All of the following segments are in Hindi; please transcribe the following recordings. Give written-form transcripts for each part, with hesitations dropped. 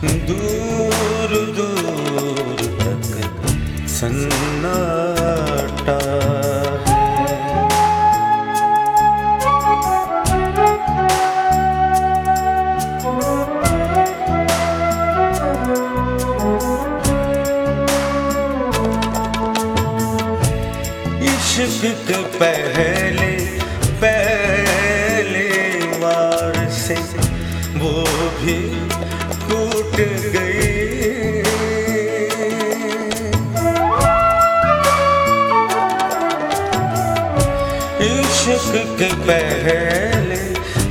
दूर दूर तक सन्नाटा इश्क के पहले वार से वो भी टूट गई। इश्क के पहले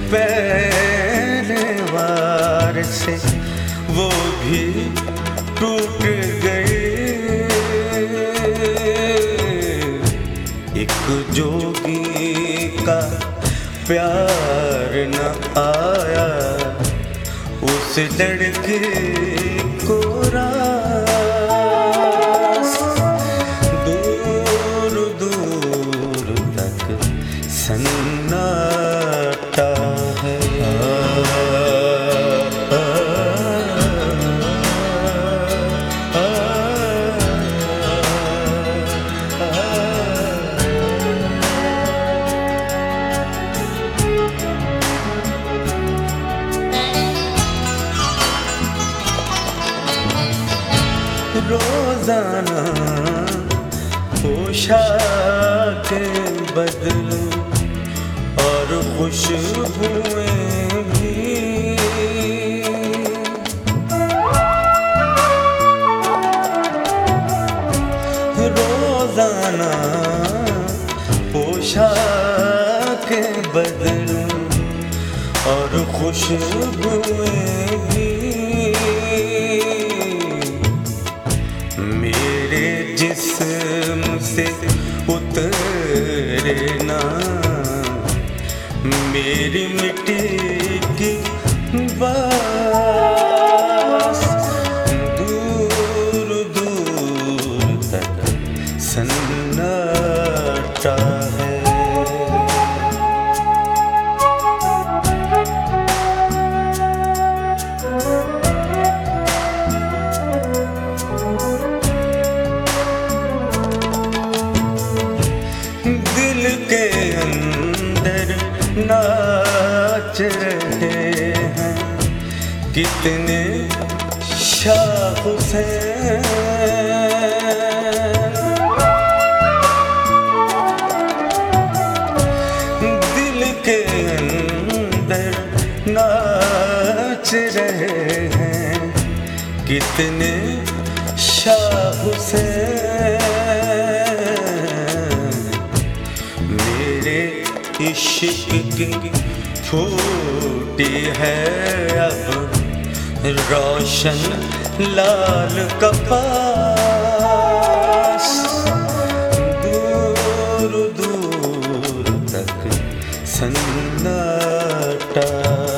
वार से वो भी टूट गई। एक जोगी का प्यार न आया, उस लड़के को रास दूर दूर तक सन्नाटा है। रोजाना पोशाक बदलूं और खुशबुएं भी, रोजाना पोशाक बदलूं और खुशबुएं भी। मेरे जिस्म से उतरे ना मेरी मिट्टी की बास, दूर दूर तक सन्नाटा है। दिल के अंदर नाच रहे हैं कितने शाह हुसैन। दिल के अंदर नाच रहे हैं कितने शाह हुसैन। मेरे इश्क की फूटी है अब रोशन लाल कपास, दूर दूर तक सन्नाटा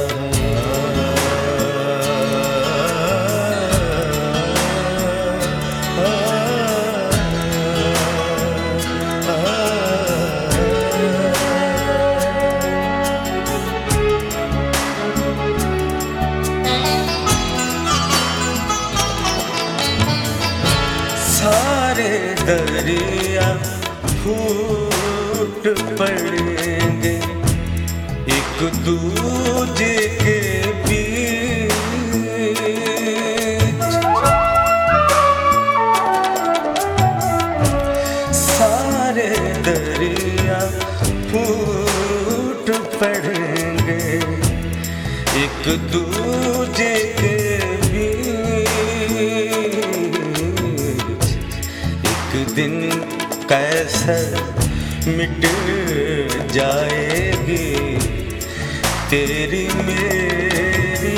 सारे दरिया फूट पड़ेंगे एक दूजे के बीच। सारे दरिया फूट पड़ेंगे एक दूजे के बीच। एक दिन कैसे मिट जाएगी तेरी मेरी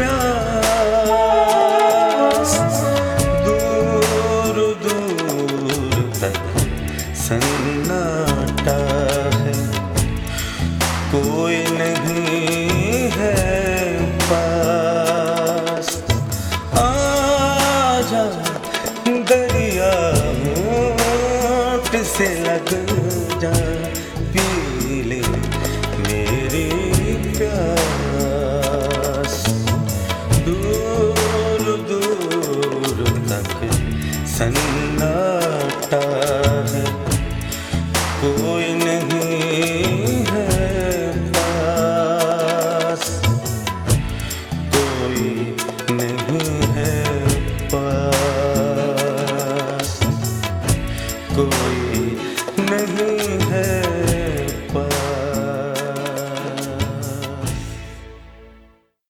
प्यास, दूर दूर तक सन्नाटा है। कोई नहीं है पास, आजा दरिया से लग जा, पी ले मेरी प्यास, दूर सन्नाटा है, कोई नहीं है पास, कोई नहीं है पास, कोई नहीं है पास।